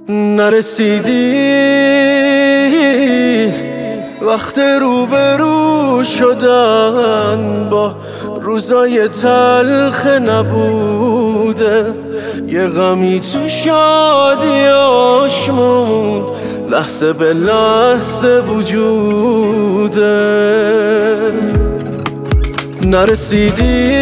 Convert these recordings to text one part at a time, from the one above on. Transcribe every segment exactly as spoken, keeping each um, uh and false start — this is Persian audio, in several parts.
نرسیدی وقت روبرو شدن با روزای تلخ نبوده، یه غمی تو شادیاش موند لحظه به لحظه وجوده. نرسیدی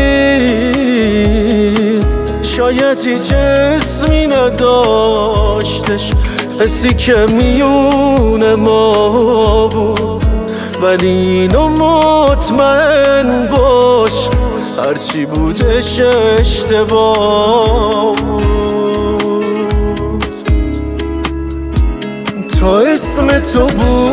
شاید هیچ اسمی نداشتش، حسی که میون ما بود، ولی اینو مطمئن باش هرچی بودش اشتباه بود. تا اسم تو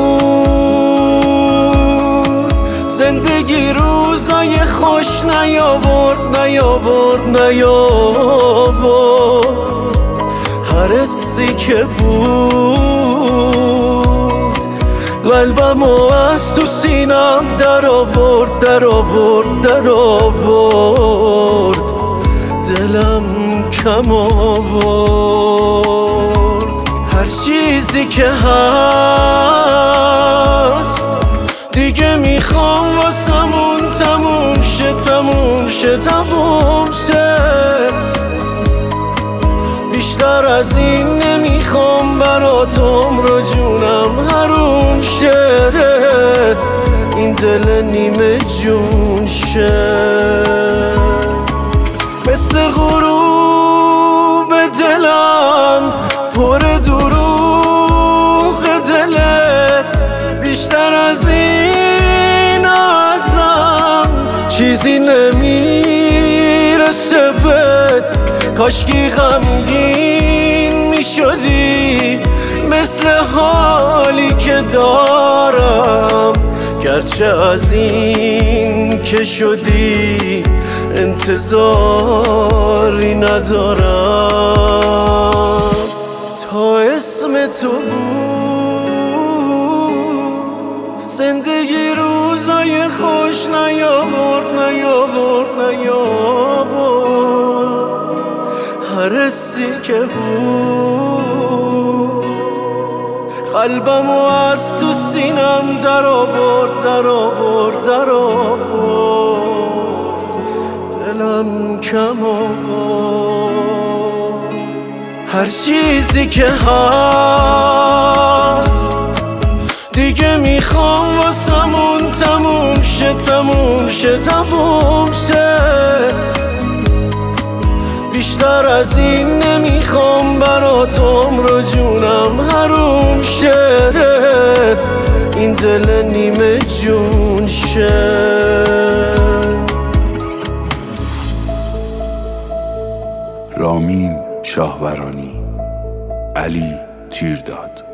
بود زندگی روزای خوش نیاورد نیاورد نیاورد، هر حسی که بود قلبمو از تو سینم در آورد در آورد در آورد، دلم کم آورد. هر چیزی که هست دیگه میخوام واسمون تموم شه تموم شه تموم شه، بیشتر از این نمیخوام برات عمر جونم حروم شه، این دل نیمه جون شه. مثل غروب دلم پر دروغ دلت، بیشتر از این ازم چیزی نمیرسه بهت، کاشکی غمگین میشدی مثل حالی که دارم، گرچه از این که شدی انتظاری ندارم. تا اسم تو بود زندگی روزای خوش نیاورد نیاورد نیاورد، هر حسی که بود قلبمو از تو سینم در آورد در آورد در آورد، دلم کم آورد. هر چیزی که هست دیگه میخوام واسمون تموم شه تموم شه تموم شه، بیشتر از این نمیخوام برات عمر جونم حروم شه، این دل نیمه جون شه. رامین شاهورانی، علی تیرداد.